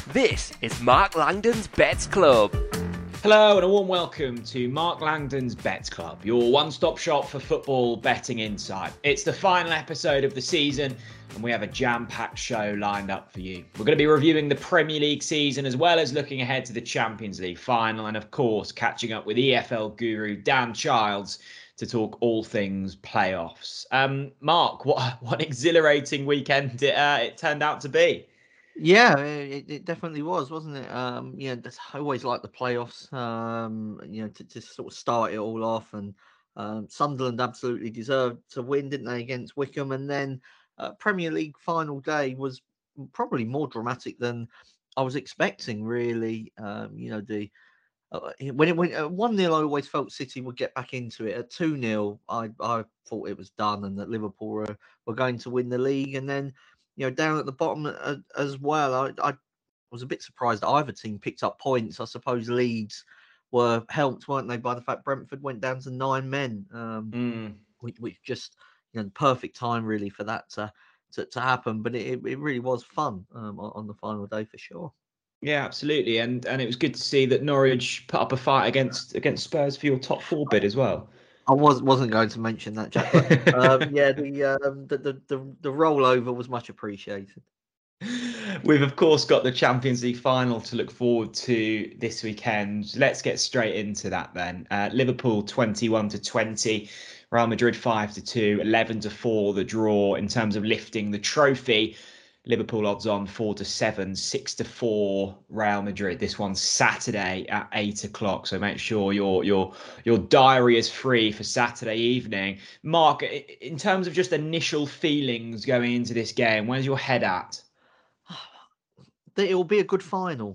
This is Mark Langdon's Bets Club. Hello and a warm welcome to Mark Langdon's Bets Club, your one-stop shop for football betting insight. It's the final episode of the season and we have a jam-packed show lined up for you. We're going to be reviewing the Premier League season as well as looking ahead to the Champions League final and of course catching up with EFL guru Dan Childs to talk all things playoffs. Mark, what an exhilarating weekend it turned out to be. Yeah, it definitely was, wasn't it? I always like the playoffs, to sort of start it all off. And Sunderland absolutely deserved to win, didn't they, against Wickham? And then Premier League final day was probably more dramatic than I was expecting, really. When it went 1-0, I always felt City would get back into it. At 2-0, I thought it was done and that Liverpool were going to win the league. And then, down at the bottom as well, I was a bit surprised that either team picked up points. I suppose Leeds were helped, weren't they, by the fact Brentford went down to 9 men, which just, the perfect time really for that to happen. But it really was fun on the final day for sure. Yeah, absolutely, and it was good to see that Norwich put up a fight against Spurs for your top 4 bid as well. I wasn't going to mention that, Jack. But, the rollover was much appreciated. We've of course got the Champions League final to look forward to this weekend. Let's get straight into that then. Liverpool 21-20, Real Madrid 5-2, 11-4 the draw in terms of lifting the trophy. Liverpool odds on 4-7, 6-4 Real Madrid. This one's Saturday at 8 o'clock. So make sure your diary is free for Saturday evening. Mark, in terms of just initial feelings going into this game, where's your head at? It will be a good final.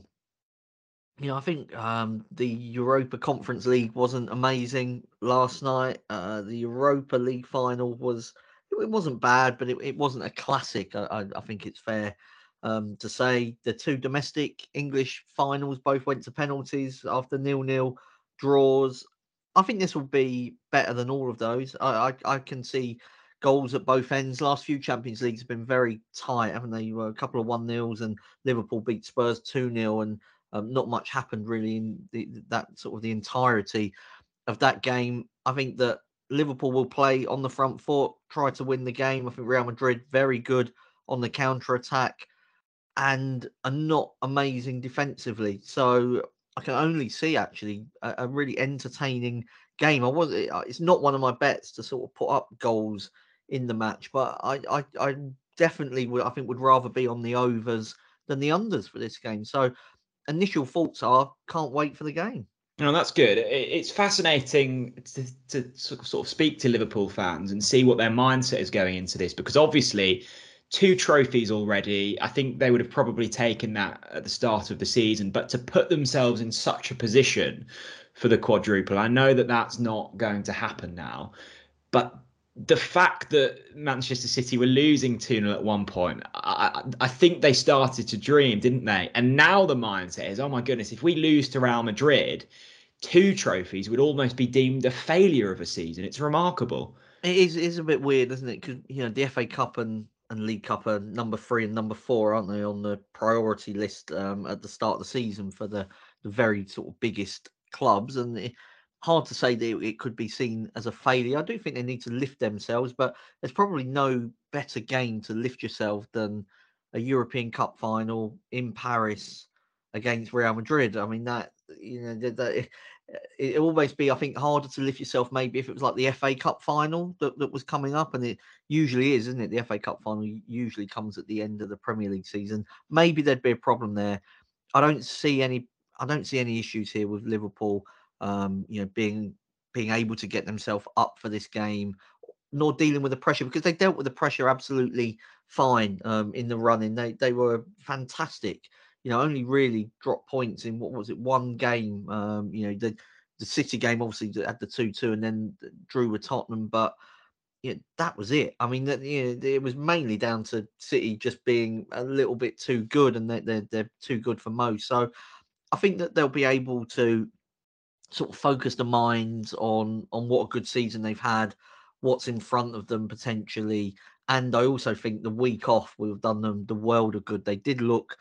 I think the Europa Conference League wasn't amazing last night. The Europa League final it wasn't bad, but it wasn't a classic. I think it's fair to say. The 2 domestic English finals both went to penalties after 0-0 draws. I think this will be better than all of those. I can see goals at both ends. Last few Champions Leagues have been very tight, haven't they? A couple of 1-0s and Liverpool beat Spurs 2-0 and not much happened really in that sort of the entirety of that game. I think that Liverpool will play on the front foot, try to win the game. I think Real Madrid very good on the counter-attack and are not amazing defensively. So I can only see actually a really entertaining game. It's not one of my bets to sort of put up goals in the match, but I definitely would rather be on the overs than the unders for this game. So initial thoughts are can't wait for the game. No, that's good. It's fascinating to sort of speak to Liverpool fans and see what their mindset is going into this, because obviously 2 trophies already. I think they would have probably taken that at the start of the season, but to put themselves in such a position for the quadruple, I know that that's not going to happen now, but the fact that Manchester City were losing 2-0 at one point, I think they started to dream, didn't they? And now the mindset is, oh my goodness, if we lose to Real Madrid, 2 trophies would almost be deemed a failure of a season. It's remarkable. It is a bit weird, isn't it? Because, the FA Cup and League Cup are number 3 and number 4, aren't they, on the priority list at the start of the season for the very sort of biggest clubs. And hard to say that it could be seen as a failure. I do think they need to lift themselves, but there's probably no better game to lift yourself than a European Cup final in Paris against Real Madrid. I mean, that it almost be, I think, harder to lift yourself maybe if it was like the FA Cup final that was coming up, and it usually is, isn't it? The FA Cup final usually comes at the end of the Premier League season. Maybe there'd be a problem there. I don't see any issues here with Liverpool. Being able to get themselves up for this game, nor dealing with the pressure, because they dealt with the pressure absolutely fine in the running. They were fantastic. Only really dropped points in, what was it, one game. The City game obviously had the 2-2 and then drew with Tottenham, but that was it. I mean, it was mainly down to City just being a little bit too good, and they're too good for most. So I think that they'll be able to sort of focus the minds on what a good season they've had, what's in front of them potentially. And I also think the week off will have done them the world of good. They did look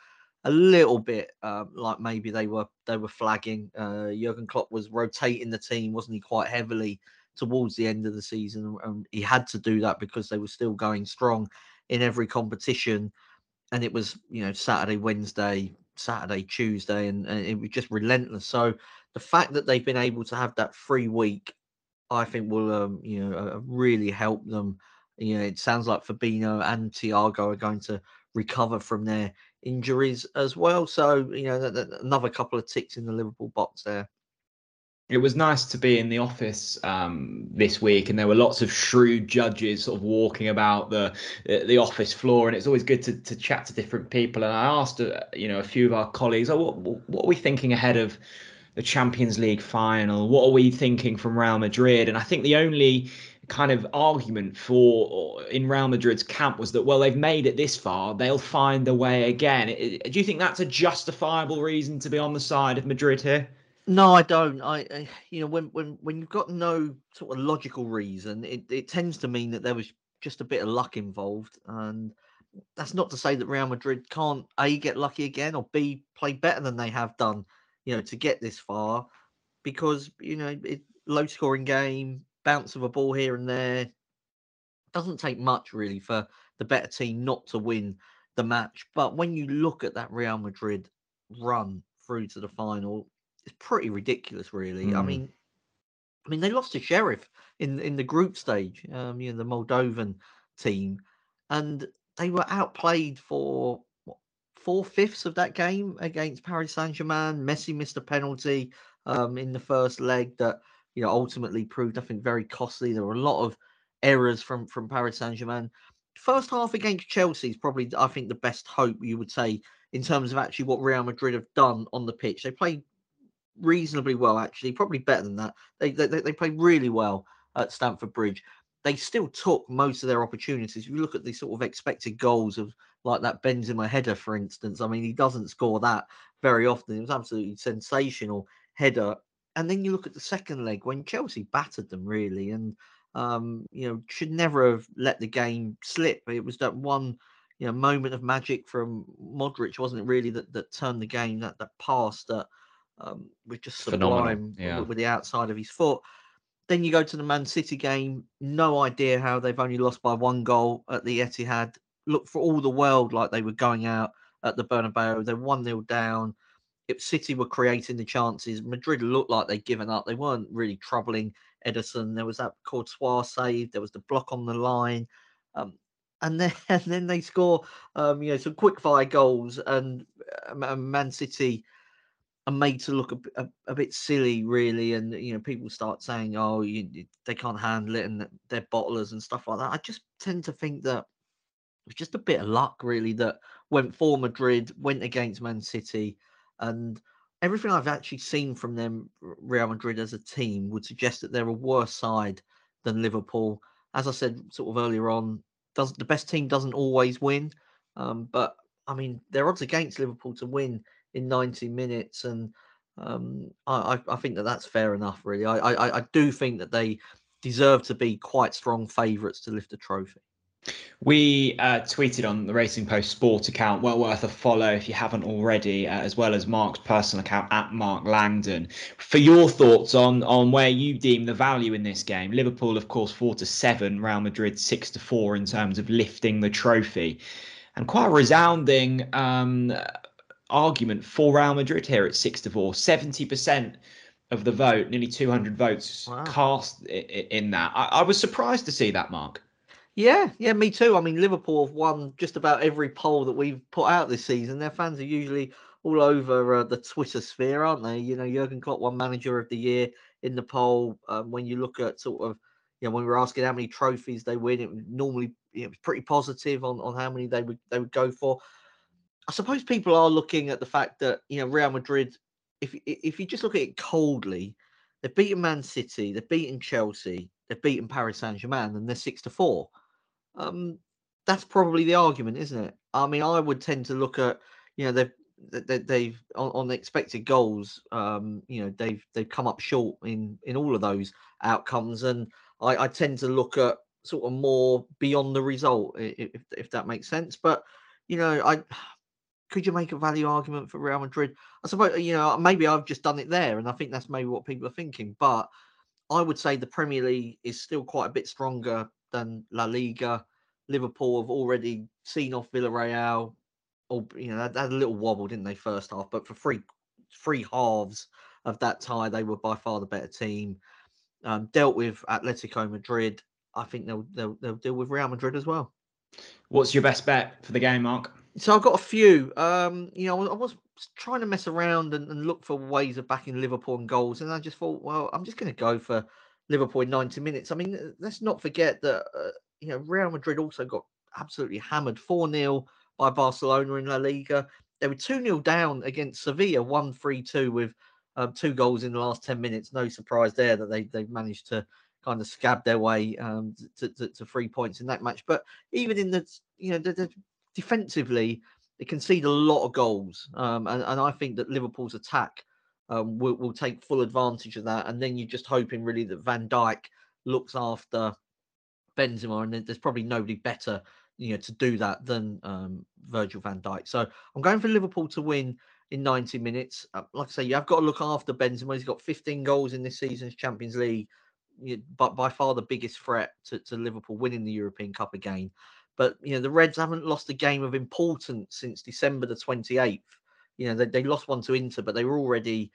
a little bit like maybe they were flagging. Jurgen Klopp was rotating the team, wasn't he, quite heavily towards the end of the season, and he had to do that because they were still going strong in every competition. And it was, Saturday, Wednesday, Saturday, Tuesday, and it was just relentless. So the fact that they've been able to have that free week, I think will, really help them. It sounds like Fabinho and Thiago are going to recover from their injuries as well. So, another couple of ticks in the Liverpool box there. It was nice to be in the office this week, and there were lots of shrewd judges sort of walking about the office floor, and it's always good to chat to different people. And I asked, a few of our colleagues, what are we thinking ahead of the Champions League final? What are we thinking from Real Madrid? And I think the only kind of argument in Real Madrid's camp was that, well, they've made it this far, they'll find a way again. Do you think that's a justifiable reason to be on the side of Madrid here? No, I don't. When you've got no sort of logical reason, it tends to mean that there was just a bit of luck involved, and that's not to say that Real Madrid can't A, get lucky again, or B, play better than they have done, to get this far, because low scoring game, bounce of a ball here and there, doesn't take much really for the better team not to win the match. But when you look at that Real Madrid run through to the final, it's pretty ridiculous, really. I mean, they lost to Sheriff in the group stage, the Moldovan team, and they were outplayed for 4/5 of that game against Paris Saint-Germain. Messi missed a penalty in the first leg that ultimately proved, I think, very costly. There were a lot of errors from Paris Saint-Germain. First half against Chelsea is probably, I think, the best hope you would say in terms of actually what Real Madrid have done on the pitch. They played reasonably well, actually, probably better than that. They played really well at Stamford Bridge. They still took most of their opportunities. If you look at the sort of expected goals of like that Benzema header, for instance, I mean, he doesn't score that very often. It was absolutely sensational header. And then you look at the second leg when Chelsea battered them really, and should never have let the game slip. It was that one moment of magic from Modric, wasn't it, really, that turned the game, that pass that was just sublime with the outside of his foot. Then you go to the Man City game, no idea how they've only lost by 1 goal at the Etihad. Looked for all the world like they were going out at the Bernabeu. They're 1-0 down. If City were creating the chances, Madrid looked like they'd given up. They weren't really troubling Ederson. There was that Courtois save. There was the block on the line. And then they score some quick fire goals, and Man City are made to look a bit silly, really. And people start saying, "Oh, they can't handle it, and they're bottlers and stuff like that." I just tend to think that it was just a bit of luck, really, that went for Madrid, went against Man City, and everything I've actually seen from them, Real Madrid as a team, would suggest that they're a worse side than Liverpool. As I said sort of earlier on, the best team doesn't always win, but I mean, their odds against Liverpool to win in 90 minutes, and I think that's fair enough, really. I do think that they deserve to be quite strong favourites to lift the trophy. We tweeted on the Racing Post Sport account, well worth a follow if you haven't already, as well as Mark's personal account at Mark Langdon, for your thoughts on where you deem the value in this game. Liverpool, of course, 4-7, Real Madrid 6-4 in terms of lifting the trophy, and quite a resounding argument for Real Madrid here at 6-4. 70% of the vote, nearly 200 votes cast in that. I was surprised to see that, Mark. Yeah, me too. I mean, Liverpool have won just about every poll that we've put out this season. Their fans are usually all over the Twitter sphere, aren't they? Jurgen Klopp won Manager of the Year in the poll. When you look at sort of, when we were asking how many trophies they win, it was normally it was pretty positive on how many they would go for. I suppose people are looking at the fact that Real Madrid, if you just look at it coldly, they've beaten Man City, they've beaten Chelsea, they've beaten Paris Saint-Germain, and they're 6-4. That's probably the argument, isn't it? I mean, I would tend to look at, they've on the expected goals, they've come up short in all of those outcomes, and I tend to look at sort of more beyond the result, if that makes sense. But could you make a value argument for Real Madrid? I suppose, maybe I've just done it there, and I think that's maybe what people are thinking. But I would say the Premier League is still quite a bit stronger than La Liga. Liverpool have already seen off Villarreal, or they had a little wobble, didn't they, first half? But for three halves of that tie, they were by far the better team. Dealt with Atletico Madrid. I think they'll deal with Real Madrid as well. What's your best bet for the game, Mark? So I've got a few. I was trying to mess around and look for ways of backing Liverpool and goals, and I just thought, well, I'm just going to go for Liverpool in 90 minutes. I mean, let's not forget that Real Madrid also got absolutely hammered 4-0 by Barcelona in La Liga. They were 2-0 down against Sevilla, 1-3-2 with 2 goals in the last 10 minutes. No surprise there that they've managed to kind of scab their way to 3 points in that match. But even in the defensively, they concede a lot of goals, and I think that Liverpool's attack will take full advantage of that. And then you're just hoping really that Van Dijk looks after Benzema, and there's probably nobody better to do that than Virgil van Dijk. So I'm going for Liverpool to win in 90 minutes. Like I say, you have got to look after Benzema. He's got 15 goals in this season's Champions League, but by far the biggest threat to Liverpool winning the European Cup again. But the Reds haven't lost a game of importance since December the 28th. They lost one to Inter, but they were already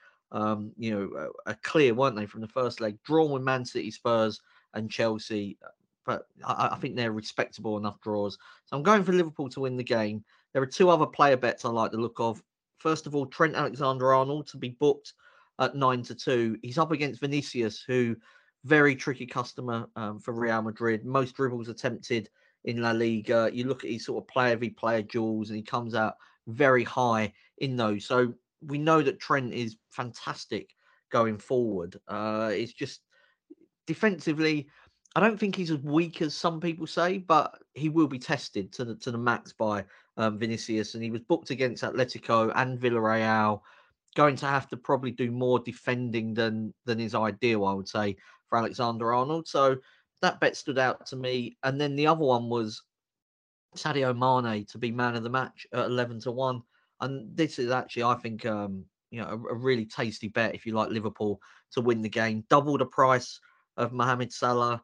a clear, weren't they, from the first leg? Drawn with Man City, Spurs, and Chelsea. But I think they're respectable enough draws. So I'm going for Liverpool to win the game. There are 2 other player bets I like the look of. First of all, Trent Alexander-Arnold to be booked at 9-2. He's up against Vinicius, who very tricky customer for Real Madrid. Most dribbles attempted in La Liga. You look at his sort of player v player duels, and he comes out very high in those. So we know that Trent is fantastic going forward. It's just defensively, I don't think he's as weak as some people say, but he will be tested to the max by Vinicius, and he was booked against Atletico and Villarreal. Going to have to probably do more defending than is ideal, I would say, for Alexander-Arnold. So that bet stood out to me. And then the other one was Sadio Mane to be man of the match at 11-1. And this is actually, I think, a really tasty bet if you like Liverpool to win the game. Double the price of Mohamed Salah.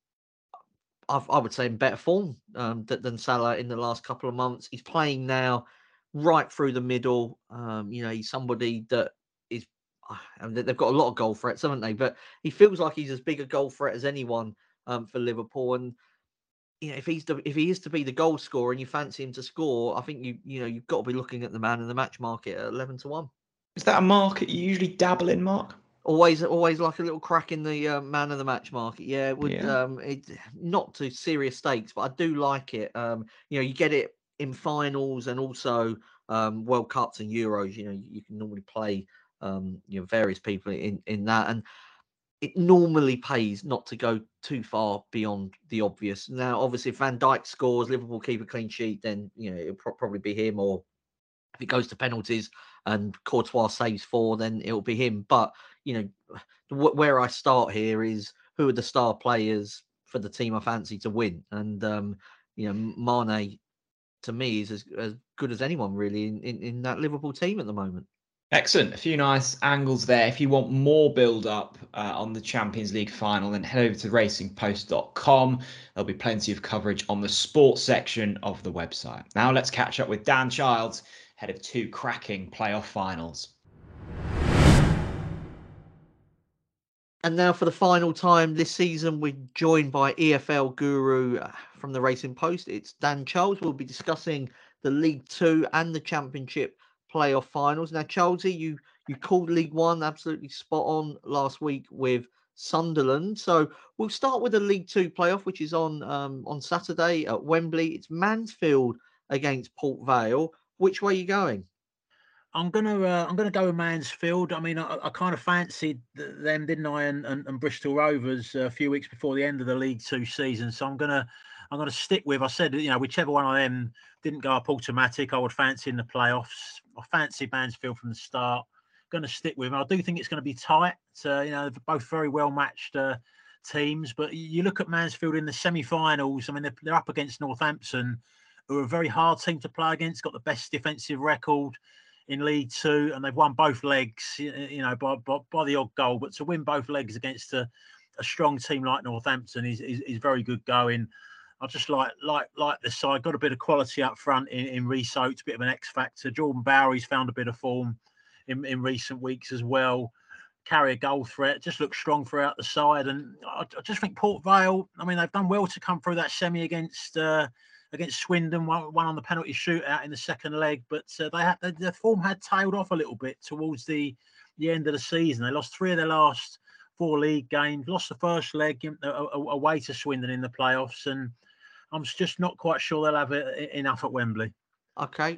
I would say in better form than Salah in the last couple of months. He's playing now right through the middle. He's somebody that is, they've got a lot of goal threats, haven't they? But he feels like he's as big a goal threat as anyone for Liverpool. And if he is to be the goal scorer and you fancy him to score, I think you've got to be looking at the man in the match market at 11-1. Is that a market you usually dabble in, Mark? Always like a little crack in the man of the match market. Yeah, it would. Yeah. It not to serious stakes, but I do like it. You get it in finals and also World Cups and Euros. You can normally play various people in that, and it normally pays not to go too far beyond the obvious. Now, obviously, if Van Dijk scores, Liverpool keep a clean sheet, then it'll probably be him. Or if it goes to penalties and Courtois saves 4, then it'll be him. But where I start here is who are the star players for the team I fancy to win, and Mane to me is as good as anyone really in that Liverpool team at the moment. Excellent. A few nice angles there. If you want more build-up on the Champions League final, then head over to racingpost.com. There'll be plenty of coverage on the sports section of the website. Now let's catch up with Dan Childs, head of 2 cracking playoff finals. And now for the final time this season, we're joined by EFL guru from the Racing Post. It's Dan Childs. We'll be discussing the League 2 and the Championship playoff finals. Now, Childsy, you called League 1 absolutely spot on last week with Sunderland. So we'll start with the League 2 playoff, which is on Saturday at Wembley. It's Mansfield against Port Vale. Which way are you going? I'm gonna go with Mansfield. I mean, I kind of fancied them, didn't I? And Bristol Rovers a few weeks before the end of the League 2 season. So I'm gonna stick with. I said, whichever one of them didn't go up automatic, I would fancy in the playoffs. I fancied Mansfield from the start. Going to stick with them. I do think it's going to be tight. Both very well matched teams. But you look at Mansfield in the semi-finals. I mean, they're up against Northampton, who are a very hard team to play against, got the best defensive record in League Two, and they've won both legs, by the odd goal. But to win both legs against a strong team like Northampton is very good going. I just like the side. Got a bit of quality up front in Reece Oates, a bit of an X factor. Jordan Bowery's found a bit of form in recent weeks as well. Carry a goal threat, just looks strong throughout the side. And I just think Port Vale, I mean, they've done well to come through that semi against Swindon, one on the penalty shootout in the second leg, but their form had tailed off a little bit towards the end of the season. They lost 3 of their last 4 league games, lost the first leg away to Swindon in the playoffs, and I'm just not quite sure they'll have enough at Wembley. Okay,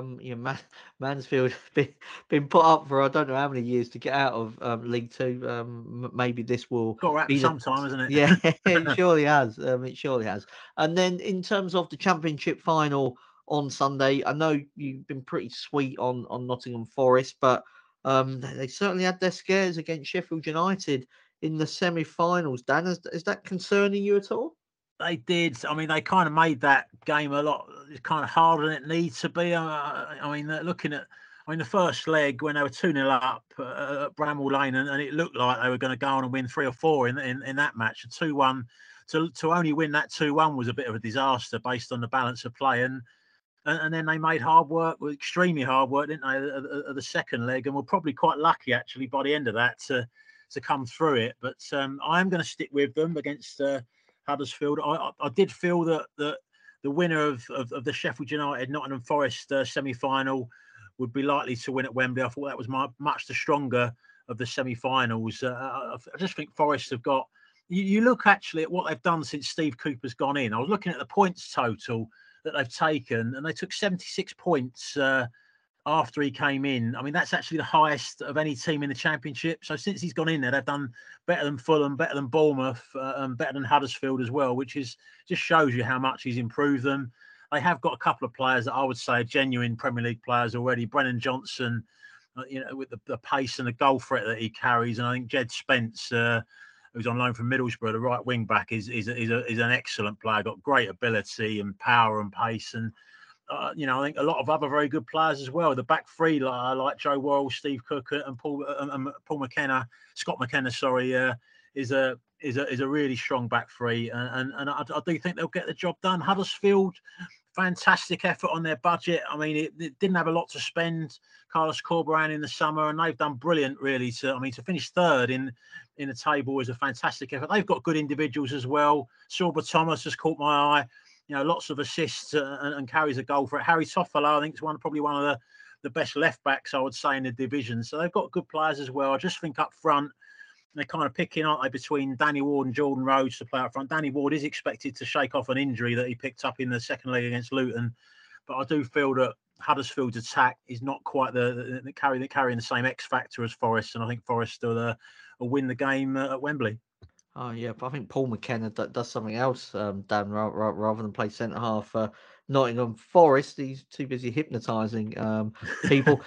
Mansfield been put up for I don't know how many years to get out of League Two. Maybe this will got to happen sometime, isn't it? Yeah, it surely has. It surely has. And then in terms of the Championship final on Sunday, I know you've been pretty sweet on Nottingham Forest, but they certainly had their scares against Sheffield United in the semi-finals. Dan, is that concerning you at all? They did. I mean, they kind of made that game a lot kind of harder than it needs to be. I mean, looking at, the first leg when they were 2-0 up at Bramall Lane, and it looked like they were going to go on and win 3 or 4 in that match. A 2-1 to only win that 2-1 was a bit of a disaster based on the balance of play. And then they made hard work, extremely hard work, didn't they, at the second leg, and were probably quite lucky actually by the end of that to come through it. But I am going to stick with them against Huddersfield. I did feel that the winner of the Sheffield United Nottingham Forest semi-final would be likely to win at Wembley. I thought that was much the stronger of the semi-finals. I just think Forest have got. You look actually at what they've done since Steve Cooper's gone in. I was looking at the points total that they've taken, and they took 76 points after he came in. I mean, that's actually the highest of any team in the Championship. So since he's gone in there, they've done better than Fulham, better than Bournemouth, and better than Huddersfield as well, which just shows you how much he's improved them. They have got a couple of players that I would say are genuine Premier League players already. Brennan Johnson, with the pace and the goal threat that he carries, and I think Jed Spence, who's on loan from Middlesbrough, the right wing back, is an excellent player. Got great ability and power and pace, and I think a lot of other very good players as well. The back three, like Joe Worrell, Steve Cook, and Paul McKenna, Scott McKenna, sorry, is a really strong back three, and I do think they'll get the job done. Huddersfield, fantastic effort on their budget. I mean, it didn't have a lot to spend. Carlos Corberán in the summer, and they've done brilliant, really. To finish third in the table is a fantastic effort. They've got good individuals as well. Silver Thomas has caught my eye. Lots of assists and carries a goal for it. Harry Toffolo, I think, is probably one of the best left backs, I would say, in the division. So they've got good players as well. I just think up front, they're kind of picking, aren't they, between Danny Ward and Jordan Rhodes to play up front. Danny Ward is expected to shake off an injury that he picked up in the second leg against Luton, but I do feel that Huddersfield's attack is not quite carrying the same X factor as Forest, and I think Forest will win the game at Wembley. Oh yeah, but I think Paul McKenna does something else, Dan, rather than play centre half for Nottingham Forest. He's too busy hypnotising people.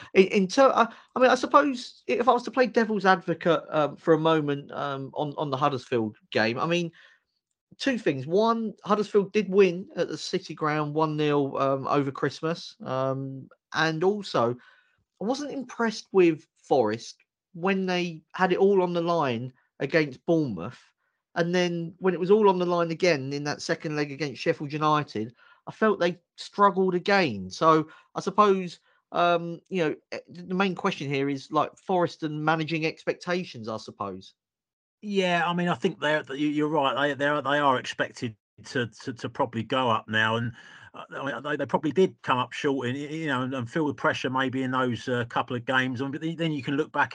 I suppose if I was to play devil's advocate for a moment on the Huddersfield game, I mean, 2 things. One, Huddersfield did win at the City Ground 1-0 over Christmas, and also I wasn't impressed with Forest when they had it all on the line against Bournemouth. And then when it was all on the line again in that second leg against Sheffield United, I felt they struggled again. So I suppose, the main question here is like Forest and managing expectations, I suppose. Yeah, I mean, I think you're right. They are expected to probably go up now, and they probably did come up short, and feel the pressure maybe in those couple of games. But then you can look back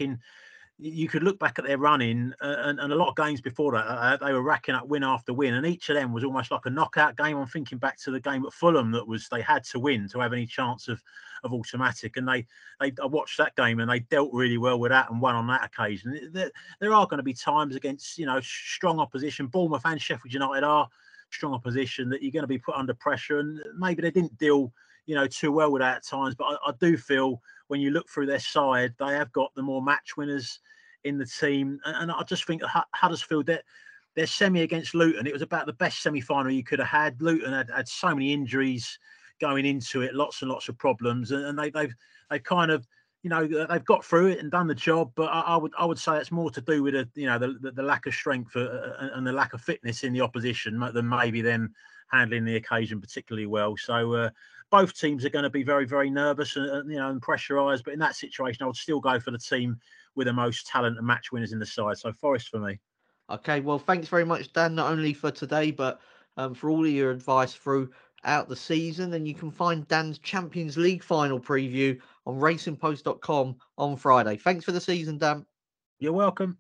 at their running, and a lot of games before that, they were racking up win after win, and each of them was almost like a knockout game. I'm thinking back to the game at Fulham they had to win to have any chance of automatic, and I watched that game and they dealt really well with that and won on that occasion. There are going to be times against strong opposition. Bournemouth and Sheffield United are strong opposition that you're going to be put under pressure, and maybe they didn't deal too well with that at times. But I do feel when you look through their side, they have got the more match winners in the team. And I just think Huddersfield, their semi against Luton, it was about the best semi-final you could have had. Luton had so many injuries going into it, lots and lots of problems, and they've kind of, they've got through it and done the job. But I would say it's more to do with the lack of strength and the lack of fitness in the opposition than maybe them handling the occasion particularly well. So both teams are going to be very, very nervous and pressurised. But in that situation, I would still go for the team with the most talent and match winners in the side. So Forest for me. Okay, well, thanks very much, Dan, not only for today, but for all of your advice throughout the season. And you can find Dan's Champions League final preview on racingpost.com on Friday. Thanks for the season, Dan. You're welcome.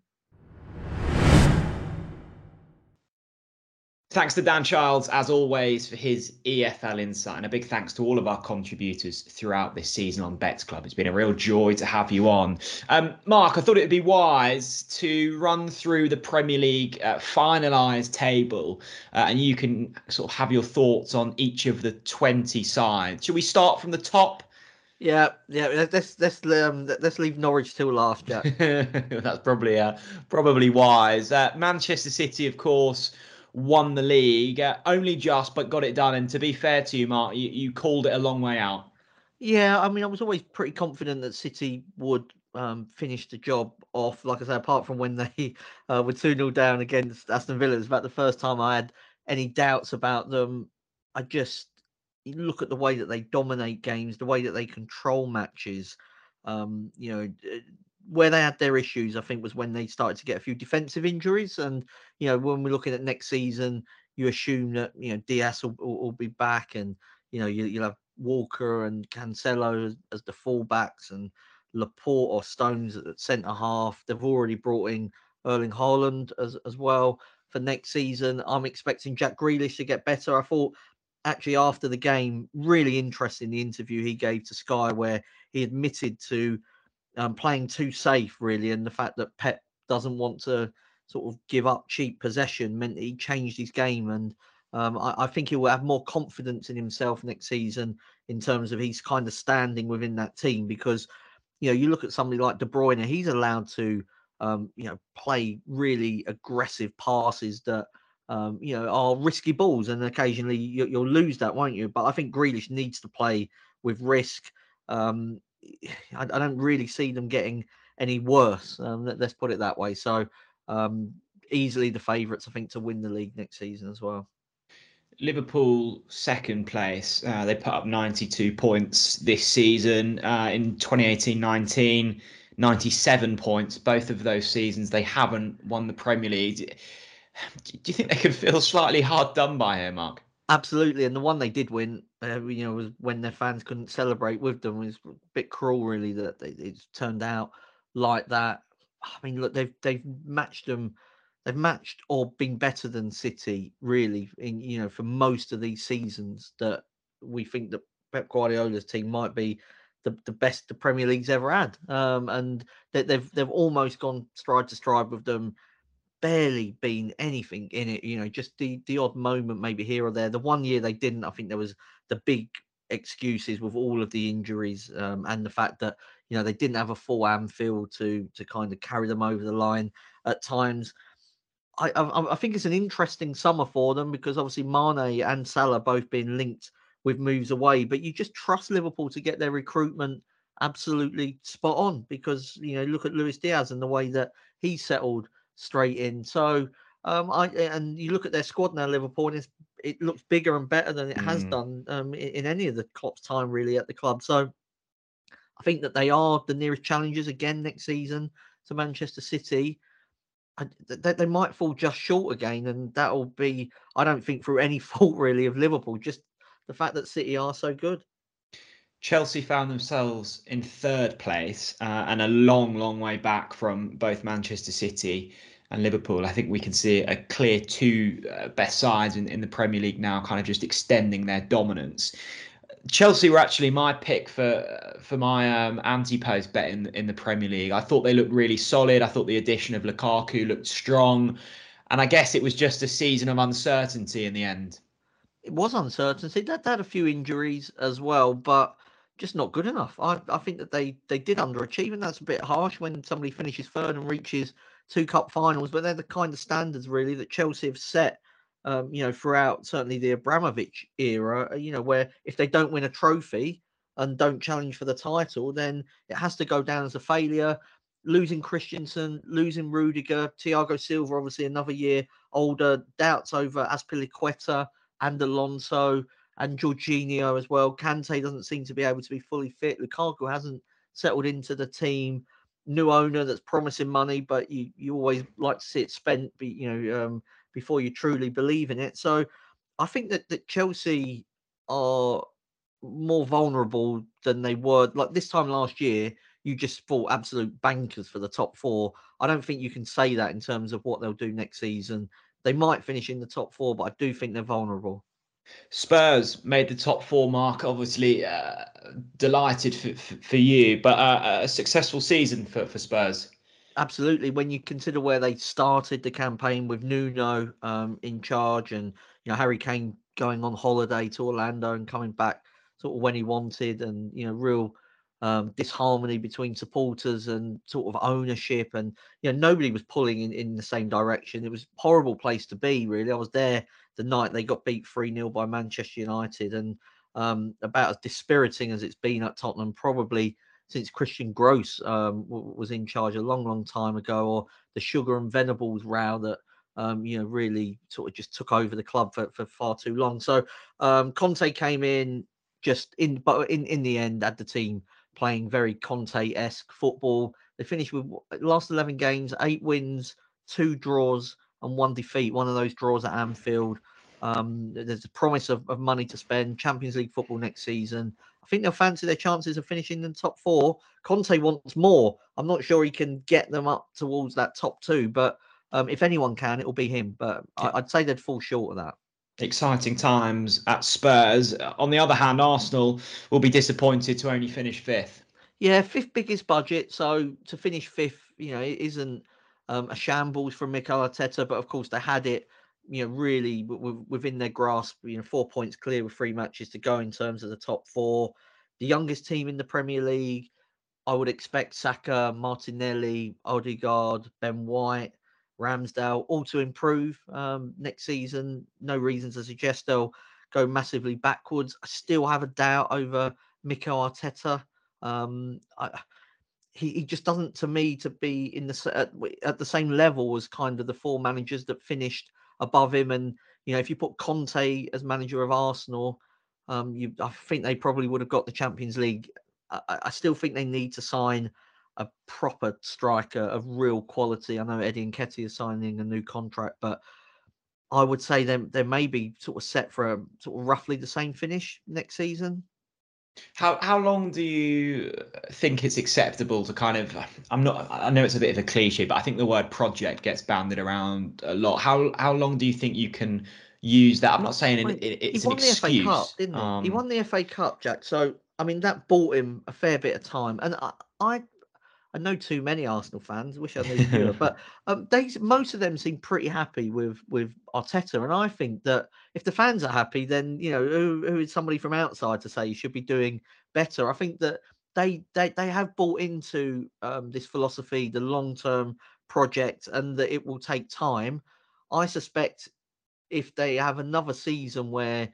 Thanks to Dan Childs, as always, for his EFL insight, and a big thanks to all of our contributors throughout this season on Bets Club. It's been a real joy to have you on. Mark, I thought it would be wise to run through the Premier League finalised table, and you can sort of have your thoughts on each of the 20 sides. Should we start from the top? Yeah. Let's leave Norwich till last, Jack. That's probably wise. Manchester City, of course, won the league, only just, but got it done. And to be fair to you, Mark, you called it a long way out. Yeah, I mean, I was always pretty confident that City would finish the job off. Like I say, apart from when they were 2-0 down against Aston Villa, it was about the first time I had any doubts about them. You look at the way that they dominate games, the way that they control matches. Where they had their issues, I think, was when they started to get a few defensive injuries. And, when we're looking at next season, you assume that, Diaz will be back, and, you'll have Walker and Cancelo as the fullbacks, and Laporte or Stones at centre half. They've already brought in Erling Haaland as well for next season. I'm expecting Jack Grealish to get better. I thought, actually, after the game, really interesting, the interview he gave to Sky, where he admitted to playing too safe, really, and the fact that Pep doesn't want to sort of give up cheap possession meant that he changed his game. And I think he will have more confidence in himself next season in terms of he's kind of standing within that team, because you look at somebody like De Bruyne, he's allowed to play really aggressive passes that are risky balls, and occasionally you'll lose that, won't you? But I think Grealish needs to play with risk. I don't really see them getting any worse. Let's put it that way. So easily the favourites, I think, to win the league next season as well. Liverpool, second place. They put up 92 points this season. In 2018-19, 97 points. Both of those seasons, they haven't won the Premier League. Do you think they could feel slightly hard done by here, Mark? Absolutely, and the one they did win, was when their fans couldn't celebrate with them. It was a bit cruel, really, that it's turned out like that. I mean, look, they've matched them. They've matched or been better than City, really, in for most of these seasons. That we think that Pep Guardiola's team might be the best the Premier League's ever had, and they've almost gone stride to stride with them. Barely been anything in it, just the odd moment maybe here or there. The one year they didn't, I think there was the big excuses with all of the injuries, and the fact that they didn't have a full Anfield to kind of carry them over the line at times. I think it's an interesting summer for them, because obviously Mane and Salah both been linked with moves away, but you just trust Liverpool to get their recruitment absolutely spot on, because look at Luis Diaz and the way that he settled straight in. So and you look at their squad now, Liverpool, and it looks bigger and better than it has done in any of the Klopp's time, really, at the club. So I think that they are the nearest challengers again next season to Manchester City. They might fall just short again, and that'll be, I don't think, through any fault really of Liverpool, just the fact that City are so good. Chelsea found themselves in third place, and a long way back from both Manchester City and Liverpool. I think we can see a clear two best sides in the Premier League now, kind of just extending their dominance. Chelsea were actually my pick for my anti-post bet in the Premier League. I thought they looked really solid. I thought the addition of Lukaku looked strong. And I guess it was just a season of uncertainty in the end. It was uncertainty. They had a few injuries as well, but just not good enough. I think that they did underachieve, and that's a bit harsh when somebody finishes third and reaches 2 cup finals. But they're the kind of standards, really, that Chelsea have set throughout certainly the Abramovich era, where if they don't win a trophy and don't challenge for the title, then it has to go down as a failure. Losing Christensen, losing Rudiger, Thiago Silva, obviously another year older, doubts over Azpilicueta and Alonso and Jorginho as well. Kante doesn't seem to be able to be fully fit. Lukaku hasn't settled into the team. New owner that's promising money, but you always like to see it spent, before you truly believe in it. So I think that Chelsea are more vulnerable than they were. Like this time last year, you just thought absolute bankers for the top four. I don't think you can say that in terms of what they'll do next season. They might finish in the top four, but I do think they're vulnerable. Spurs made the top four mark. Obviously, delighted for you, but a successful season for Spurs. Absolutely. When you consider where they started the campaign with Nuno in charge, and Harry Kane going on holiday to Orlando and coming back sort of when he wanted, and real disharmony between supporters and sort of ownership, and nobody was pulling in the same direction. It was a horrible place to be, really. I was there the night they got beat 3-0 by Manchester United, and about as dispiriting as it's been at Tottenham, probably since Christian Gross was in charge a long, long time ago, or the Sugar and Venables row that really sort of just took over the club for far too long. So Conte came in but in the end had the team playing very Conte-esque football. They finished with last 11 games, 8 wins, 2 draws, and 1 defeat. One of those draws at Anfield. There's a promise of money to spend. Champions League football next season. I think they'll fancy their chances of finishing in the top 4. Conte wants more. I'm not sure he can get them up towards that top 2, but if anyone can, it will be him. But I'd say they'd fall short of that. Exciting times at Spurs. On the other hand, Arsenal will be disappointed to only finish 5th. Yeah, 5th biggest budget. So to finish 5th, it isn't a shambles from Mikel Arteta, but of course they had it, really within their grasp. 4 points clear with 3 matches to go in terms of the top 4. The youngest team in the Premier League. I would expect Saka, Martinelli, Odegaard, Ben White, Ramsdale all to improve next season. No reason to suggest they'll go massively backwards. I still have a doubt over Mikel Arteta. He just doesn't, to me, to be at the same level as kind of the 4 managers that finished above him. And if you put Conte as manager of Arsenal, I think they probably would have got the Champions League. I still think they need to sign a proper striker of real quality. I know Eddie Nketiah is signing a new contract, but I would say they may be sort of set for a sort of roughly the same finish next season. How long do you think it's acceptable to kind of? I know it's a bit of a cliche, but I think the word project gets bandied around a lot. How long do you think you can use that? I'm not saying it's an excuse. He won the FA Cup, didn't he? He won the FA Cup, Jack. So I mean that bought him a fair bit of time, and I know too many Arsenal fans. Wish I knew fewer, but most of them seem pretty happy with Arteta, and I think that if the fans are happy, then who is somebody from outside to say you should be doing better? I think that they have bought into this philosophy, the long term project, and that it will take time. I suspect if they have another season where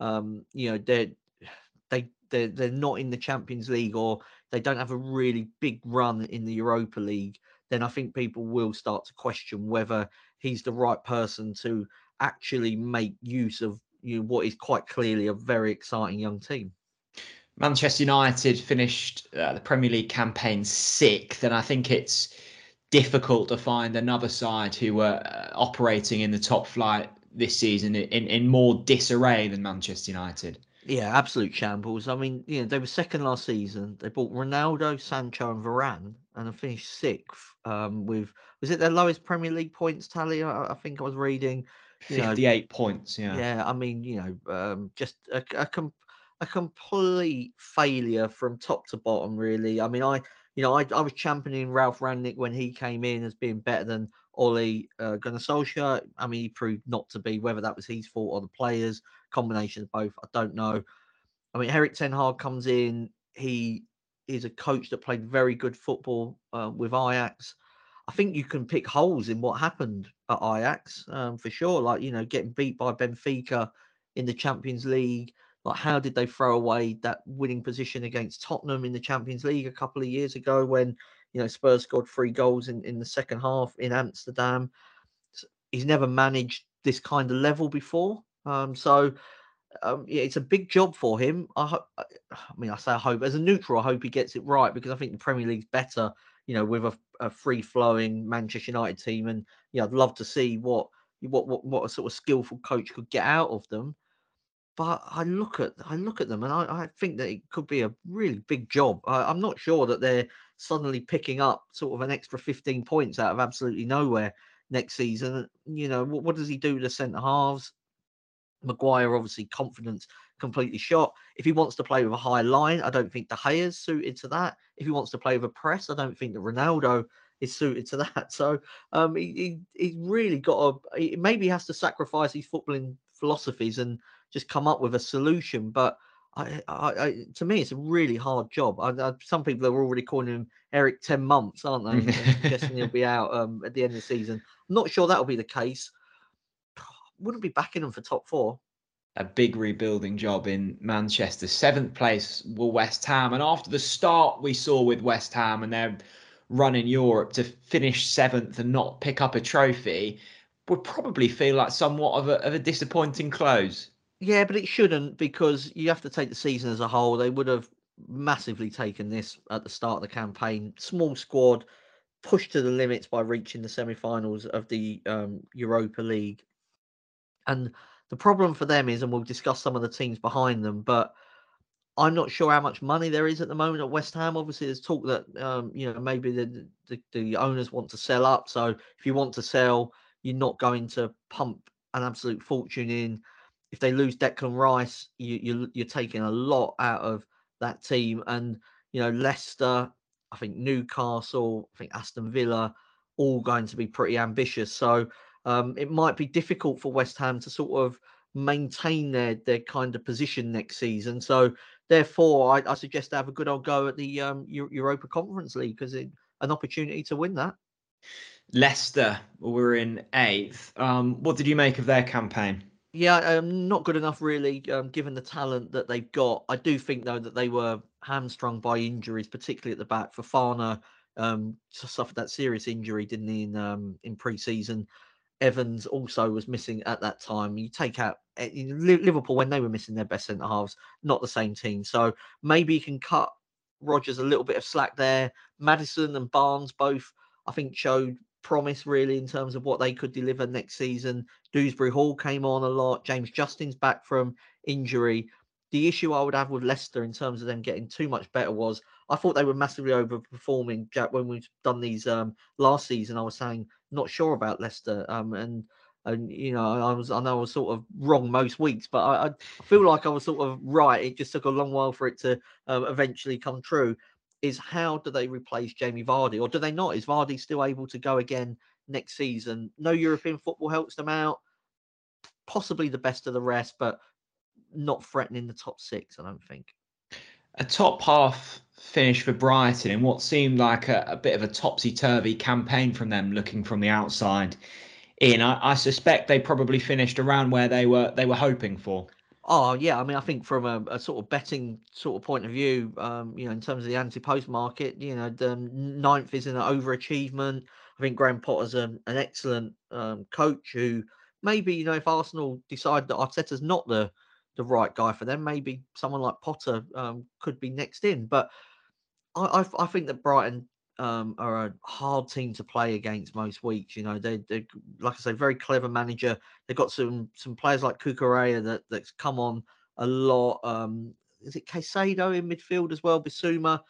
they're not in the Champions League, or they don't have a really big run in the Europa League, then I think people will start to question whether he's the right person to actually make use of what is quite clearly a very exciting young team. Manchester United finished the Premier League campaign 6th, and I think it's difficult to find another side who were operating in the top flight this season in more disarray than Manchester United. Yeah, absolute shambles. I mean, they were second last season. They bought Ronaldo, Sancho, and Varane, and finished 6th. Was it their lowest Premier League points tally? I think I was reading. 58 points. Yeah. Yeah, I mean, just a complete failure from top to bottom. Really. I mean, I was championing Ralph Rangnick when he came in as being better than Ole Gunnar Solskjaer. I mean, he proved not to be. Whether that was his fault or the players, combination of both, I don't know. I mean, Erik ten Hag comes in. He is a coach that played very good football with Ajax. I think you can pick holes in what happened at Ajax, for sure. Like, getting beat by Benfica in the Champions League. Like, how did they throw away that winning position against Tottenham in the Champions League a couple of years ago when, Spurs scored 3 goals in the second half in Amsterdam? He's never managed this kind of level before. It's a big job for him. I say I hope. As a neutral, I hope he gets it right, because I think the Premier League's better, with a free-flowing Manchester United team. And I'd love to see what a sort of skillful coach could get out of them. But I look at them, and I think that it could be a really big job. I'm not sure that they're suddenly picking up sort of an extra 15 points out of absolutely nowhere next season. What does he do to the centre halves? Maguire, obviously, confidence completely shot. If he wants to play with a high line, I don't think De Gea is suited to that. If he wants to play with a press, I don't think that Ronaldo is suited to that. So he's really got to, maybe he has to sacrifice his footballing philosophies and just come up with a solution. But to me, it's a really hard job. Some people are already calling him Eric 10 months, aren't they? Suggesting he'll be out at the end of the season. I'm not sure that'll be the case. Wouldn't be backing them for top 4. A big rebuilding job in Manchester. 7th place were West Ham. And after the start we saw with West Ham and their run in Europe, to finish 7th and not pick up a trophy would probably feel like somewhat of a disappointing close. Yeah, but it shouldn't, because you have to take the season as a whole. They would have massively taken this at the start of the campaign. Small squad, pushed to the limits by reaching the semi-finals of the Europa League. And the problem for them is, and we'll discuss some of the teams behind them, but I'm not sure how much money there is at the moment at West Ham. Obviously, there's talk that maybe the owners want to sell up. So if you want to sell, you're not going to pump an absolute fortune in. If they lose Declan Rice, you're taking a lot out of that team. And Leicester, I think Newcastle, I think Aston Villa, all going to be pretty ambitious. So it might be difficult for West Ham to sort of maintain their kind of position next season. So therefore, I suggest to have a good old go at the Europa Conference League, because it's an opportunity to win that. Leicester were in 8th. What did you make of their campaign? Yeah, not good enough, really, given the talent that they've got. I do think, though, that they were hamstrung by injuries, particularly at the back. Fofana suffered that serious injury, didn't he, in pre-season. Evans also was missing at that time. You take out Liverpool when they were missing their best centre halves, not the same team. So maybe you can cut Rodgers a little bit of slack there. Maddison and Barnes both, I think, showed promise, really, in terms of what they could deliver next season. Dewsbury Hall came on a lot. James Justin's back from injury. The issue I would have with Leicester in terms of them getting too much better was, I thought they were massively overperforming, Jack. When we've done these last season, I was saying not sure about Leicester, and I know I was sort of wrong most weeks, but I feel like I was sort of right. It just took a long while for it to eventually come true. Is how do they replace Jamie Vardy, or do they not? Is Vardy still able to go again next season? No European football helps them out. Possibly the best of the rest, but not threatening the top 6, I don't think. A top half finish for Brighton in what seemed like a bit of a topsy-turvy campaign from them, looking from the outside in. I suspect they probably finished around where they were hoping for. Oh, yeah. I mean, I think from a sort of betting sort of point of view, in terms of the anti-post market, the 9th is an overachievement. I think Graham Potter's an excellent coach who maybe, if Arsenal decide that Arteta's not the right guy for them, maybe someone like Potter could be next in. But I think that Brighton are a hard team to play against most weeks. They're, like I say, very clever manager. They've got some players like Cucurella that's come on a lot. Is it Caicedo in midfield as well? Bissouma,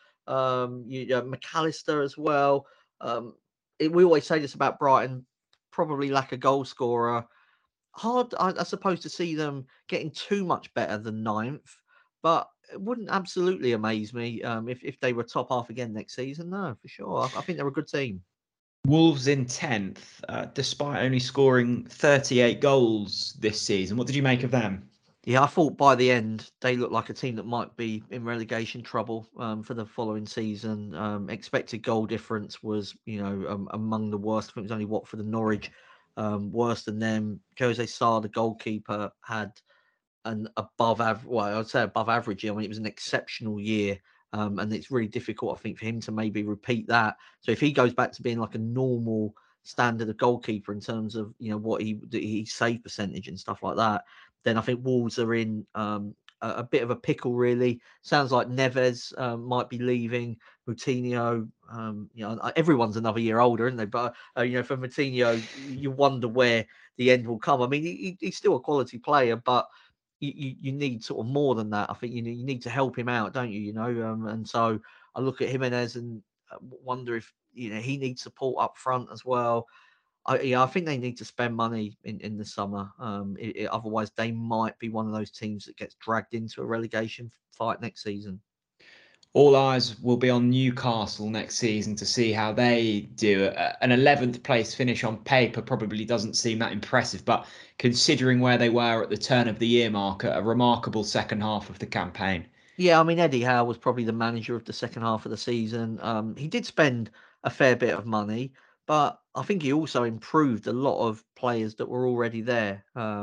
McAllister as well. We always say this about Brighton, probably lack a goal scorer. Hard, I suppose, to see them getting too much better than 9th, but it wouldn't absolutely amaze me if they were top half again next season. No, for sure. I think they're a good team. Wolves in 10th, despite only scoring 38 goals this season. What did you make of them? Yeah, I thought by the end they looked like a team that might be in relegation trouble for the following season. Expected goal difference was, among the worst. I think it was only Watford and Norwich worse than them. Jose Sá, the goalkeeper, had an above average. Well, I'd say above average. I mean, it was an exceptional year, and it's really difficult, I think, for him to maybe repeat that. So if he goes back to being like a normal standard of goalkeeper in terms of what he save percentage and stuff like that, then I think Wolves are in a bit of a pickle. Really, sounds like Neves might be leaving. Moutinho, everyone's another year older, isn't they? But for Moutinho, you wonder where the end will come. I mean, he's still a quality player, but you need sort of more than that. I think you need to help him out, don't you? And so I look at Jimenez and wonder if he needs support up front as well. I think they need to spend money in the summer. Otherwise, they might be one of those teams that gets dragged into a relegation fight next season. All eyes will be on Newcastle next season to see how they do. An 11th place finish on paper probably doesn't seem that impressive, but considering where they were at the turn of the year mark, a remarkable second half of the campaign. Yeah, I mean, Eddie Howe was probably the manager of the second half of the season. He did spend a fair bit of money, but I think he also improved a lot of players that were already there.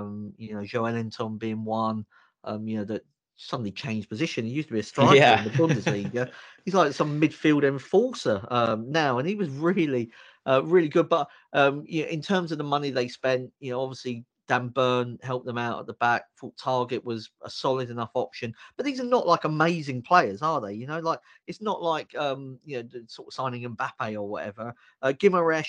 Joelinton being one, that suddenly changed position. He used to be a striker in the Bundesliga. He's like some midfield enforcer now, and he was really, really good. But in terms of the money they spent, obviously Dan Burn helped them out at the back. Thought Target was a solid enough option, but these are not like amazing players, are they? Like it's not like sort of signing Mbappe or whatever. Guimaraes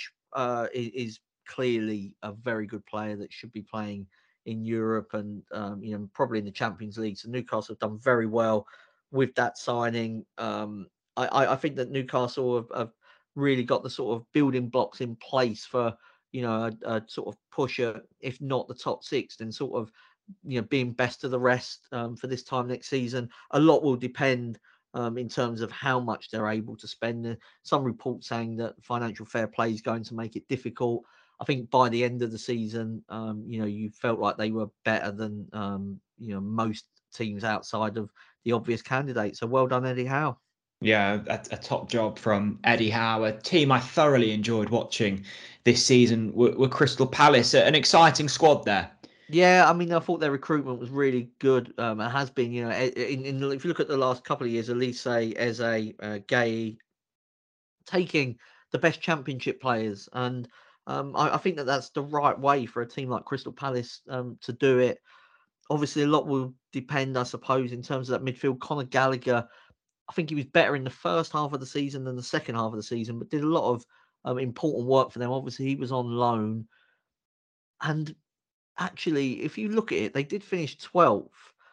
is clearly a very good player that should be playing in Europe and probably in the Champions League. So Newcastle have done very well with that signing. I think that Newcastle have really got the sort of building blocks in place for a sort of pusher, if not the top six, then sort of being best of the rest for this time next season. A lot will depend in terms of how much they're able to spend. Some reports saying that financial fair play is going to make it difficult. I think by the end of the season, you felt like they were better than most teams outside of the obvious candidates. So well done, Eddie Howe. Yeah, a top job from Eddie Howe. A team I thoroughly enjoyed watching this season were Crystal Palace. An exciting squad there. Yeah, I mean, I thought their recruitment was really good. It has been, if you look at the last couple of years, Elise, Eze, Gay, taking the best Championship players, and I think that that's the right way for a team like Crystal Palace to do it. Obviously, a lot will depend, I suppose, in terms of that midfield. Conor Gallagher, I think he was better in the first half of the season than the second half of the season, but did a lot of important work for them. Obviously, he was on loan. And actually, if you look at it, they did finish 12th.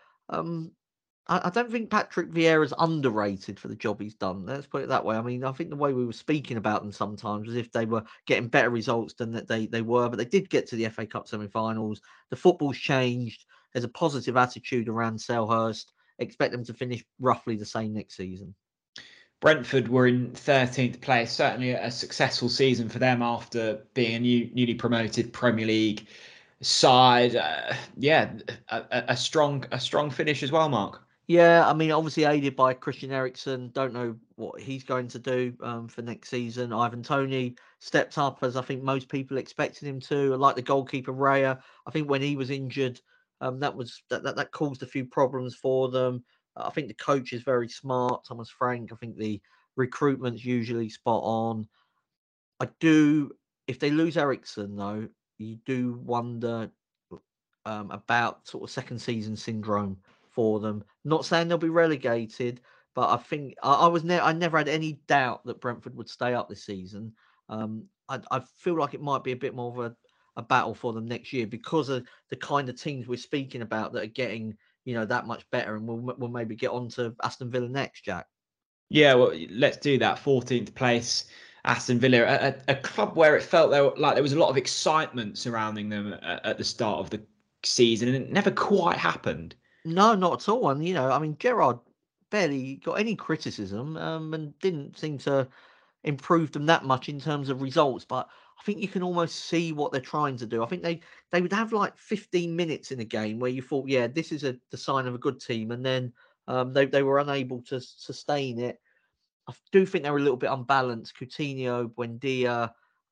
I don't think Patrick Vieira's underrated for the job he's done. Let's put it that way. I mean, I think the way we were speaking about them sometimes was if they were getting better results than that they were, but they did get to the FA Cup semi-finals. The football's changed. There's a positive attitude around Selhurst. Expect them to finish roughly the same next season. Brentford were in 13th place. Certainly a successful season for them after being a newly promoted Premier League side. A strong finish as well, Mark. Yeah, I mean, obviously aided by Christian Eriksen. Don't know what he's going to do for next season. Ivan Toney stepped up as I think most people expected him to. I like the goalkeeper Raya. I think when he was injured, that caused a few problems for them. I think the coach is very smart, Thomas Frank. I think the recruitment's usually spot on. If they lose Eriksen though, you do wonder about sort of second season syndrome for them. Not saying they'll be relegated, but I think I never had any doubt that Brentford would stay up this season. I feel like it might be a bit more of a battle for them next year because of the kind of teams we're speaking about that are getting that much better, and we'll maybe get on to Aston Villa next, Jack. Yeah, well, let's do that. 14th place, Aston Villa, a club where it felt like there was a lot of excitement surrounding them at the start of the season, and it never quite happened. No, not at all. And I mean, Gerrard barely got any criticism, and didn't seem to improve them that much in terms of results. But I think you can almost see what they're trying to do. I think they would have like 15 minutes in a game where you thought, yeah, this is the sign of a good team, and then they were unable to sustain it. I do think they were a little bit unbalanced. Coutinho, Buendia,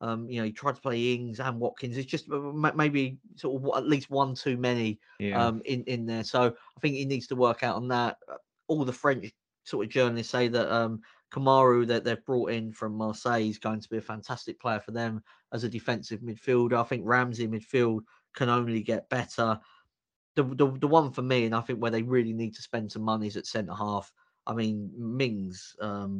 He tried to play Ings and Watkins. It's just maybe sort of at least one too many in there. So I think he needs to work out on that. All the French sort of journalists say that Kamaru that they've brought in from Marseille is going to be a fantastic player for them as a defensive midfielder. I think Ramsey midfield can only get better. The one for me, and I think where they really need to spend some money is at centre half. I mean, Mings.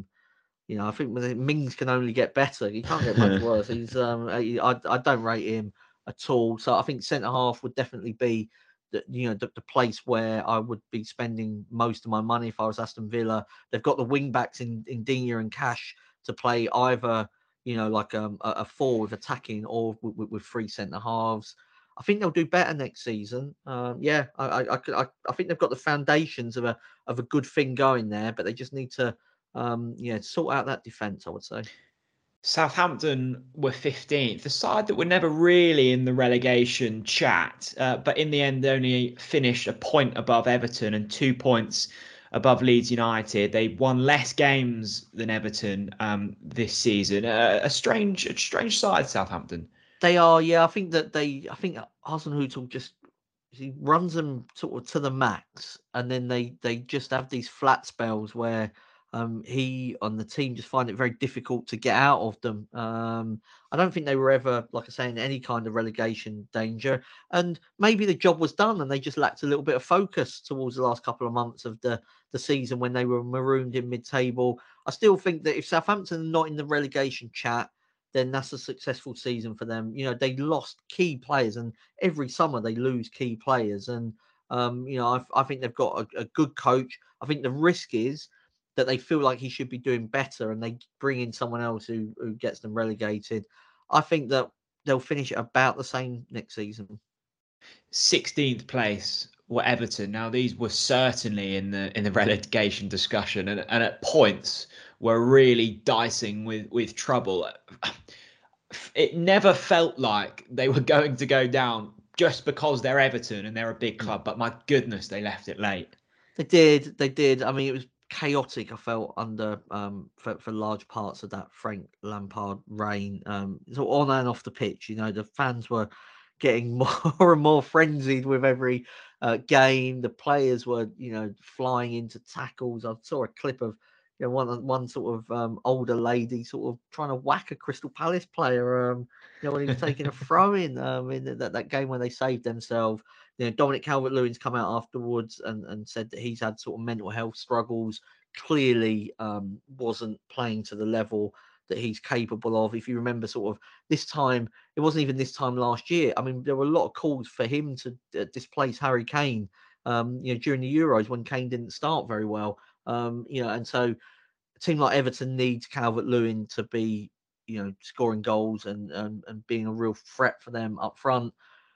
I think Mings can only get better. He can't get much worse. He's I don't rate him at all. So I think centre half would definitely be the place where I would be spending most of my money if I was Aston Villa. They've got the wing backs in Digne and Cash to play either like a four with attacking or with three centre halves. I think they'll do better next season. I think they've got the foundations of a good thing going there, but they just need to sort out that defence, I would say. Southampton were 15th, the side that were never really in the relegation chat, but in the end they only finished a point above Everton and 2 points above Leeds United. They won less games than Everton this season. A strange side, Southampton. They are, yeah. I think Hasenhüttl just he runs them sort of to the max, and then they just have these flat spells where he and the team just find it very difficult to get out of them. I don't think they were ever, like I say, in any kind of relegation danger. And maybe the job was done and they just lacked a little bit of focus towards the last couple of months of the season when they were marooned in mid-table. I still think that if Southampton are not in the relegation chat, then that's a successful season for them. They lost key players, and every summer they lose key players. And, I think they've got a good coach. I think the risk is that they feel like he should be doing better and they bring in someone else who gets them relegated. I think that they'll finish about the same next season. 16th place were Everton. Now, these were certainly in the relegation discussion and at points were really dicing with trouble. It never felt like they were going to go down just because they're Everton and they're a big club. But my goodness, they left it late. They did. I mean, it was chaotic, I felt, under for large parts of that Frank Lampard reign. So on and off the pitch, the fans were getting more and more frenzied with every game. The players were, flying into tackles. I saw a clip of one sort of older lady sort of trying to whack a Crystal Palace player. When he was taking a throw in that game when they saved themselves. Dominic Calvert-Lewin's come out afterwards and said that he's had sort of mental health struggles. Clearly, wasn't playing to the level that he's capable of. If you remember, sort of this time, it wasn't even this time last year. I mean, there were a lot of calls for him to displace Harry Kane. During the Euros when Kane didn't start very well. And so a team like Everton needs Calvert-Lewin to be, scoring goals and being a real threat for them up front.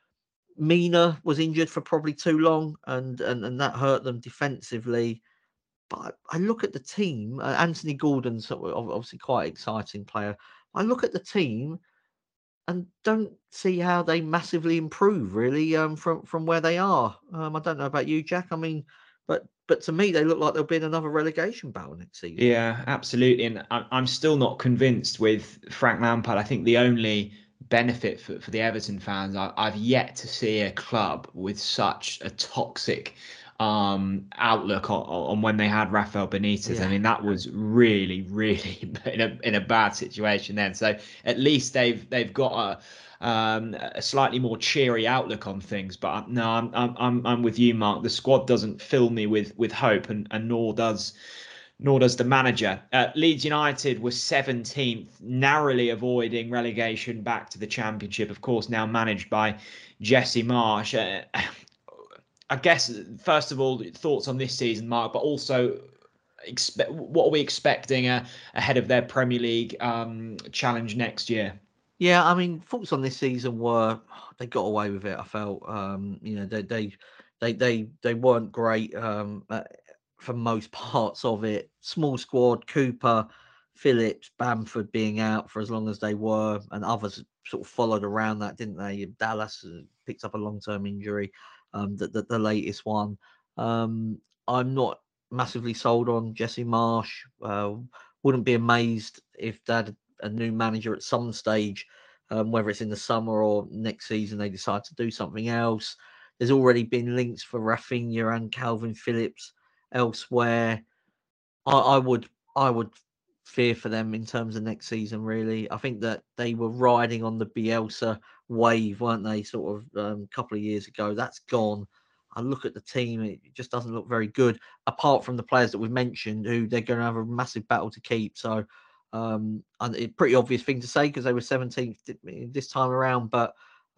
Mina was injured for probably too long, and that hurt them defensively. But I look at the team. Anthony Gordon's obviously quite an exciting player. I look at the team and don't see how they massively improve really from where they are. I don't know about you, Jack. I mean, but to me, they look like they'll be in another relegation battle next season. Yeah, absolutely. And I'm still not convinced with Frank Lampard. I think the only benefit for the Everton fans, I've yet to see a club with such a toxic outlook on when they had Rafael Benitez. I mean, that was really, really in a bad situation then. So at least they've got a slightly more cheery outlook on things. But no, I'm with you, Mark. The squad doesn't fill me with hope, and nor does the manager. Leeds United was 17th, narrowly avoiding relegation back to the Championship. Of course, now managed by Jesse Marsch. I guess, first of all, thoughts on this season, Mark, but also what are we expecting ahead of their Premier League challenge next year? Yeah, I mean, thoughts on this season were they got away with it. I felt, they weren't great for most parts of it. Small squad, Cooper, Phillips, Bamford being out for as long as they were, and others sort of followed around that, didn't they? Dallas picked up a long-term injury. The latest one. I'm not massively sold on Jesse Marsch. Wouldn't be amazed if that a new manager at some stage, whether it's in the summer or next season, they decide to do something else. There's already been links for Rafinha and Calvin Phillips elsewhere. I would fear for them in terms of next season, really. I think that they were riding on the Bielsa wave, weren't they, sort of a couple of years ago. That's gone. I look at the team, it just doesn't look very good, apart from the players that we've mentioned, who they're going to have a massive battle to keep. So and it's a pretty obvious thing to say because they were 17th this time around. But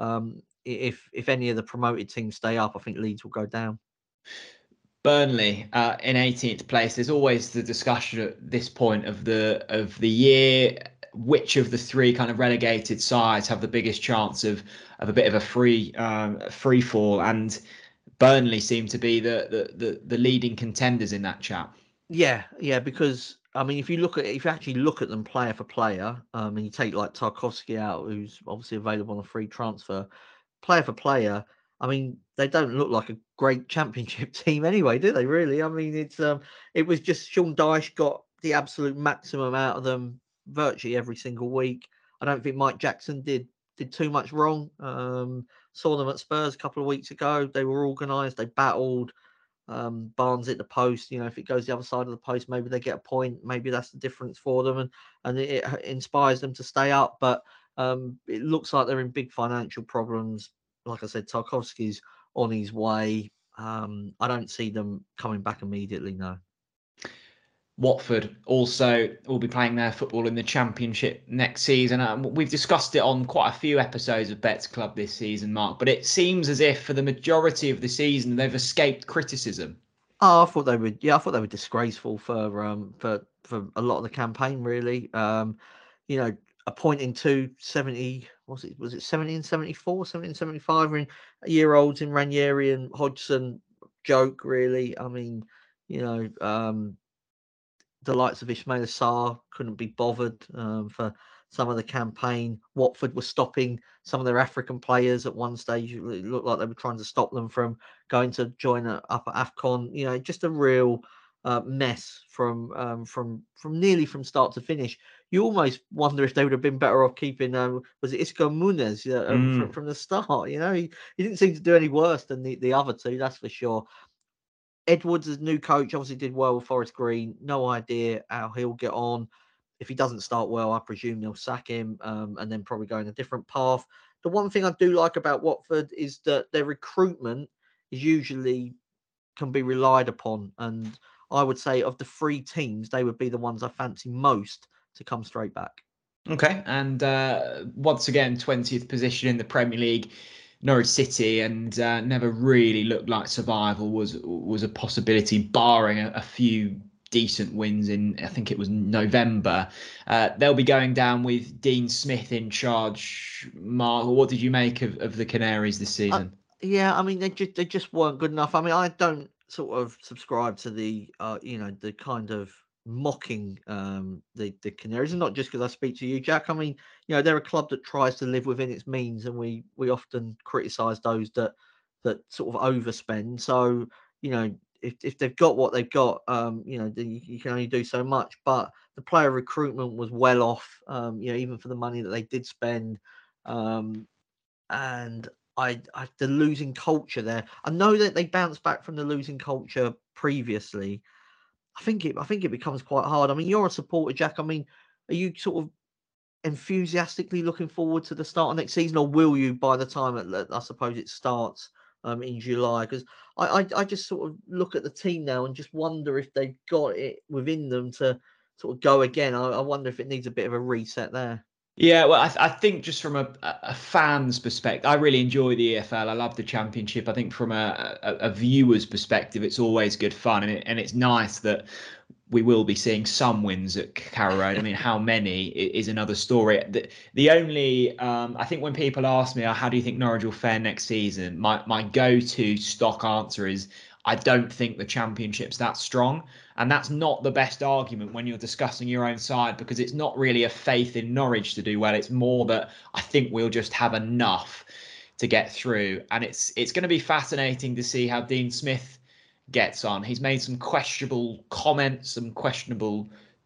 if any of the promoted teams stay up, I think Leeds will go down. Burnley in 18th place. There's always the discussion at this point of the year, which of the three kind of relegated sides have the biggest chance of a bit of a free fall, and Burnley seem to be the leading contenders in that chat. Yeah, because I mean, if you actually look at them player for player, and you take like Tarkowski out, who's obviously available on a free transfer, player for player, I mean, they don't look like a great championship team anyway, do they? Really? I mean, it was just Sean Dyche got the absolute maximum out of them virtually every single week. I don't think Mike Jackson did too much wrong. Saw them at Spurs a couple of weeks ago. They were organised. They battled. Barnes hit the post. You know, if it goes the other side of the post, maybe they get a point. Maybe that's the difference for them, and it inspires them to stay up. But it looks like they're in big financial problems. Like I said, Tarkowski's on his way. I don't see them coming back immediately, no. Watford also will be playing their football in the Championship next season. We've discussed it on quite a few episodes of Bets Club this season, Mark, but it seems as if for the majority of the season they've escaped criticism. Oh, I thought they would. Yeah, I thought they were disgraceful for a lot of the campaign, really. You know, appointing 270, was it 70 and 74, 70 and 75 year olds in Ranieri and Hodgson, joke, really. I mean, you know, the likes of Ismail Sarr couldn't be bothered for some of the campaign. Watford were stopping some of their African players at one stage. It looked like they were trying to stop them from going to join up at AFCON. You know, just a real mess from nearly from start to finish. You almost wonder if they would have been better off keeping was it Isco Munez from the start. You know, he didn't seem to do any worse than the other two, that's for sure. Edwards, as new coach, obviously did well with Forest Green. No idea how he'll get on. If he doesn't start well, I presume they'll sack him and then probably go in a different path. The one thing I do like about Watford is that their recruitment is usually can be relied upon. And I would say of the three teams, they would be the ones I fancy most to come straight back. Okay, and once again, 20th position in the Premier League. Norwich City, and never really looked like survival was a possibility, barring a few decent wins in, I think it was November. They'll be going down with Dean Smith in charge. Mark, what did you make of the Canaries this season? Yeah, I mean, they just weren't good enough. I mean, I don't sort of subscribe to the the kind of mocking the Canaries, and not just because I speak to you, Jack. I mean, you know, they're a club that tries to live within its means, and we often criticise those that sort of overspend. So, you know, if they've got what they've got, you know, then you can only do so much. But the player recruitment was well off, you know, even for the money that they did spend, and the losing culture there. I know that they bounced back from the losing culture previously. I think it becomes quite hard. I mean, you're a supporter, Jack. I mean, are you sort of enthusiastically looking forward to the start of next season, or will you by the time I suppose it starts in July? Because I just sort of look at the team now and just wonder if they've got it within them to sort of go again. I wonder if it needs a bit of a reset there. Yeah, well, I think just from a fan's perspective, I really enjoy the EFL. I love the Championship. I think from a viewer's perspective, it's always good fun, and it's nice that we will be seeing some wins at Carrow Road. I mean, how many is another story. The only, I think when people ask me, how do you think Norwich will fare next season? My go-to stock answer is, I don't think the Championship's that strong. And that's not the best argument when you're discussing your own side, because it's not really a faith in Norwich to do well. It's more that I think we'll just have enough to get through. And it's going to be fascinating to see how Dean Smith gets on. He's made some questionable comments, some questionable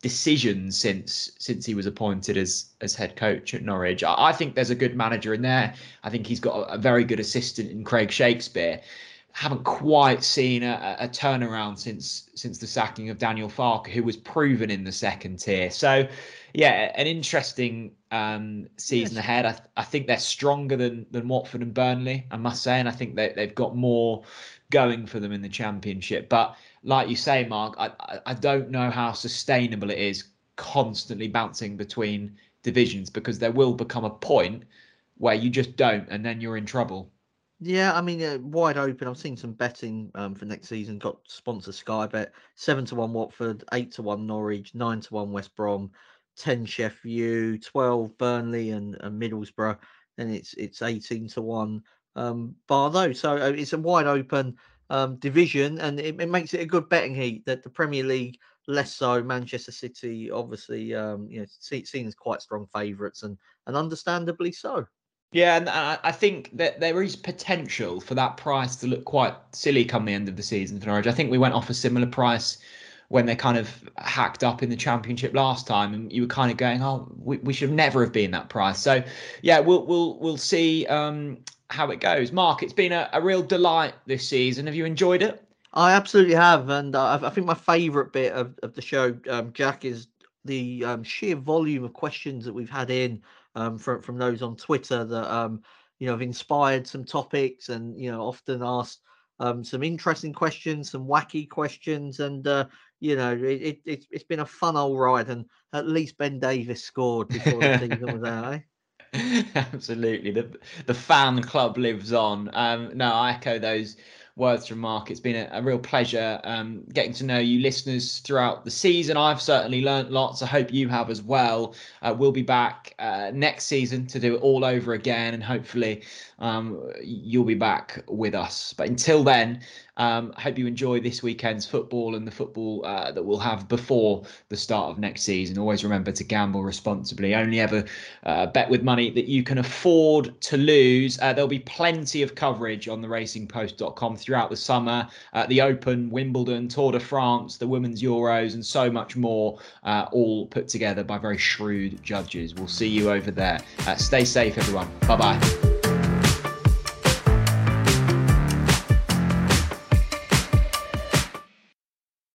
decisions since he was appointed as head coach at Norwich. I think there's a good manager in there. I think he's got a very good assistant in Craig Shakespeare. Haven't quite seen a turnaround since the sacking of Daniel Farke, who was proven in the second tier. So, yeah, an interesting season ahead. I think they're stronger than Watford and Burnley, I must say, and I think they've got more going for them in the Championship. But like you say, Mark, I don't know how sustainable it is constantly bouncing between divisions, because there will become a point where you just don't, and then you're in trouble. Yeah, I mean, wide open. I've seen some betting for next season. Got sponsor Sky Bet, 7-1 Watford, 8-1 Norwich, 9-1 West Brom, 10 Sheffield, 12 Burnley and Middlesbrough. Then it's 18-1 Barlow. So it's a wide open division, and it makes it a good betting heat. That the Premier League less so. Manchester City, obviously, seen as quite strong favourites, and understandably so. Yeah, and I think that there is potential for that price to look quite silly come the end of the season for Norwich. I think we went off a similar price when they kind of hacked up in the Championship last time, and you were kind of going, "Oh, we should never have been that price." So, yeah, we'll see how it goes. Mark, it's been a real delight this season. Have you enjoyed it? I absolutely have, and I think my favourite bit of the show, Jack, is the sheer volume of questions that we've had in from those on Twitter that have inspired some topics, and often asked some interesting questions, some wacky questions, and it's been a fun old ride. And at least Ben Davies scored before the season was out. Absolutely, the fan club lives on. No, I echo those words from Mark. It's been a real pleasure getting to know you listeners throughout the season. I've certainly learnt lots. I hope you have as well. We'll be back next season to do it all over again, and hopefully you'll be back with us. But until then, I hope you enjoy this weekend's football and the football that we'll have before the start of next season. Always remember to gamble responsibly. Only ever bet with money that you can afford to lose. There'll be plenty of coverage on theracingpost.com throughout the summer. The Open, Wimbledon, Tour de France, the Women's Euros, and so much more, all put together by very shrewd judges. We'll see you over there. Stay safe, everyone. Bye-bye.